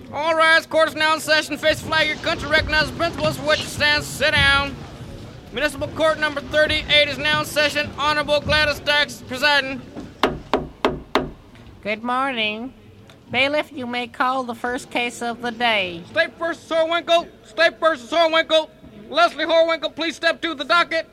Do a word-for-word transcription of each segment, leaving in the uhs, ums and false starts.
All rise, court is now in session. Face the flag, your country, recognize the principles for which it stands. Sit down. Municipal Court number thirty-eight is now in session. Honorable Gladys Dax presiding. Good morning. Bailiff, you may call the first case of the day. State versus Horwinkle. State versus Horwinkle. Leslie Horwinkle, please step to the docket.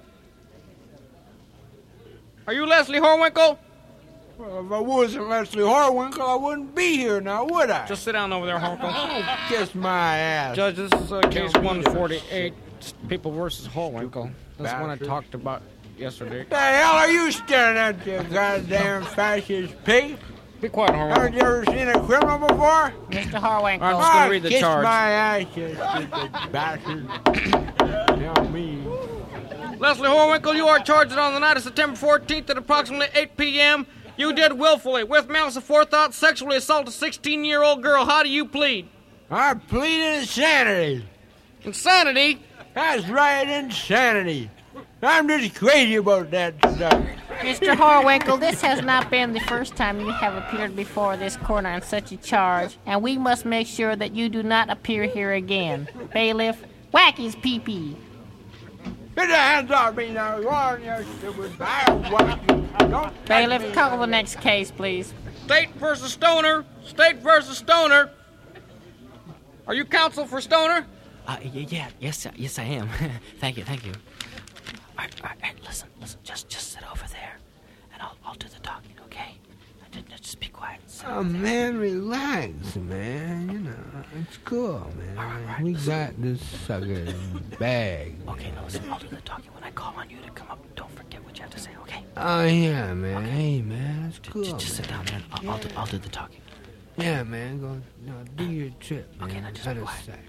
Are you Leslie Horwinkle? Well, if I wasn't Leslie Horwinkle, I wouldn't be here now, would I? Just sit down over there, Horwinkle. Oh, kiss my ass. Judge, this is uh, case one forty-eight, People versus Horwinkle. That's the one I talked about yesterday. The hell are you staring at, you goddamn fascist pig? Be quiet, Horwinkle. Haven't you ever seen a criminal before? Mister Horwinkle. I'm just going to read the kiss charge. my ass, you stupid bastard. Tell me. Leslie Horwinkle, you are charged on the night of September fourteenth at approximately eight p.m. You did willfully, with malice aforethought, sexually assault a sixteen-year-old girl. How do you plead? I plead insanity. Insanity? That's right, insanity. I'm just crazy about that stuff. Mister Horwinkle, this has not been the first time you have appeared before this court on such a charge, and we must make sure that you do not appear here again. Bailiff, whack his pee-pee. Get your hands off me now. You are, you stupid bastard. Don't Bailiff, call the next case, please. State versus Stoner. State versus Stoner. Are you counsel for Stoner? Uh, y- yeah, yes, uh, yes, I am. Thank you, thank you. All right, all right, all right, listen, listen, just, just sit over there, and I'll, I'll do the talking, okay? Just, just be quiet. Sit Oh, man, relax, man. You know, it's cool, man. All right, all right, we listen. got this sucker in the bag. Okay, no, listen, I'll do the talking. When I call on you to come up, don't forget what you have to say, okay? Oh, yeah, man. Hey, man, it's cool, Just, just sit man. down, man. I'll, I'll, do, I'll do the talking. Yeah, man, go no, do your trip, man. Okay, now just Out be of quiet. sight.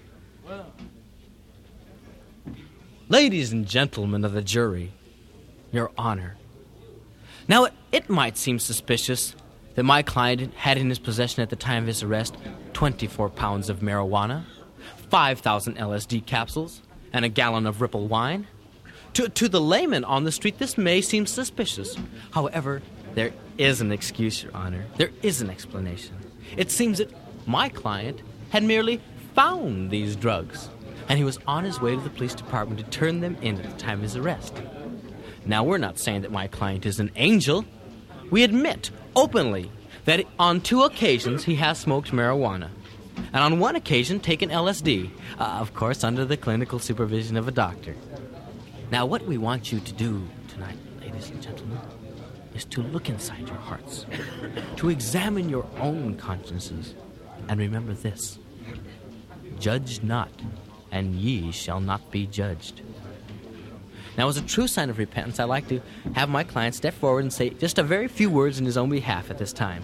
Ladies and gentlemen of the jury, Your Honor. Now, it, it might seem suspicious that my client had in his possession at the time of his arrest twenty-four pounds of marijuana, five thousand L S D capsules, and a gallon of Ripple wine. To, to the layman on the street, this may seem suspicious. However, there is an excuse, Your Honor. There is an explanation. It seems that my client had merely found these drugs, and he was on his way to the police department to turn them in at the time of his arrest. Now, we're not saying that my client is an angel. We admit openly that on two occasions he has smoked marijuana, and on one occasion taken L S D, uh, of course under the clinical supervision of a doctor. Now, what we want you to do tonight, ladies and gentlemen, is to look inside your hearts, to examine your own consciences, and remember this: judge not, and ye shall not be judged. Now, as a true sign of repentance, I'd like to have my client step forward and say just a very few words in his own behalf at this time.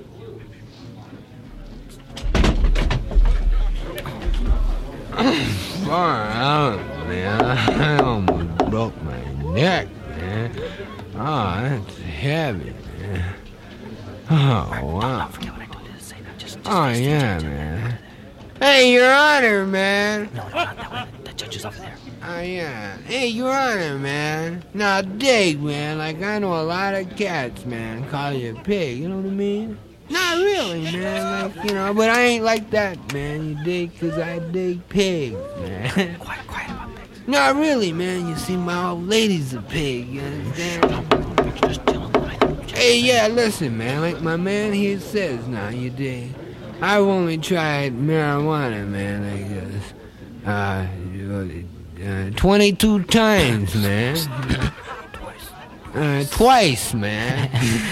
Far out, man. I almost broke my neck, man. Oh, that's heavy, man. Oh, wow. Don't forget what I told you to say. Now, just, just Oh, face the yeah, judge. man. Hey, Your Honor, man. No, no, not that way. The judge is over there. Oh, yeah. Hey, Your Honor, man. Now, dig, man. Like, I know a lot of cats, man, call you a pig. You know what I mean? Not really, man. Like, you know, but I ain't like that, man. You dig? Because I dig pigs, man. Quiet, quiet about pigs. Not really, man. You see, my old lady's a pig. You understand? Just chill on the line. Hey, yeah, listen, man. Like my man here says now, you dig? I've only tried marijuana, man, like, uh, uh, twenty-two times, man. Twice. Uh, twice, man.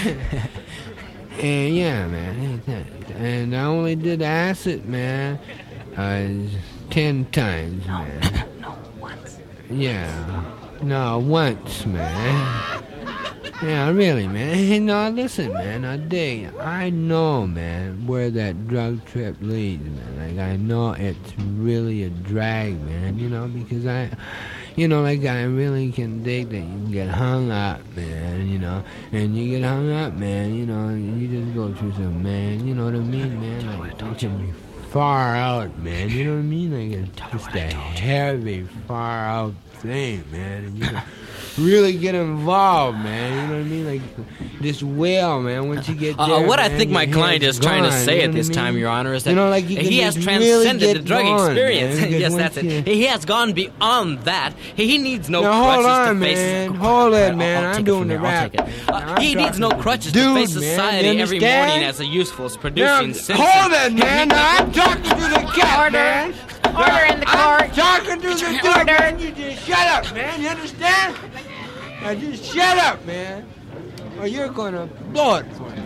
And yeah, man. And I only did acid, man, uh, ten times, man. No, once. Yeah. No, once, man. Yeah, really, man. Hey, no, listen, man. I dig. I know, man, where that drug trip leads, man. Like, I know it's really a drag, man, you know, because I, you know, like, I really can dig that you can get hung up, man, you know, and you get hung up, man, you know, and you just go through some, man, you know what I mean, man? Like, it can be far out, man, you know what I mean? Like, it's just a heavy, far out thing, man, and you know, really get involved, man. You know what I mean? Like this whale, man. Once you get there, Uh, what I man, think my your client head's is trying to gone, say you at know this what I time, mean? Your Honor, is that You know, like you he can has just really transcended get the drug gone, experience. man, because Yes, once that's it. you- He has gone beyond that. He, he needs no Now, hold crutches on, to face man. his... Hold it, I'll- man. I'll I'm take it doing from the there. I'll rap. take it. Uh, I'm he needs no talking- crutches Dude, to face man, society you every understand? morning as a useful, Now, producing citizen. hold it, man. Now, I'm talking to the cat, Order. man. Order in the I'm court. talking to the dude, Order. man. You just shut up, man. You understand? Now, just shut up, man. Or you're gonna blow it for me.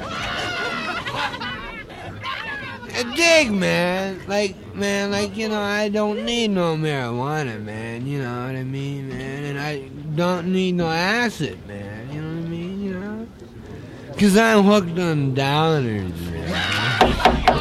A dig, man. Like, man, like, you know, I don't need no marijuana, man. You know what I mean, man? And I don't need no acid, man. You know what I mean, you know? Because I'm hooked on downers, man.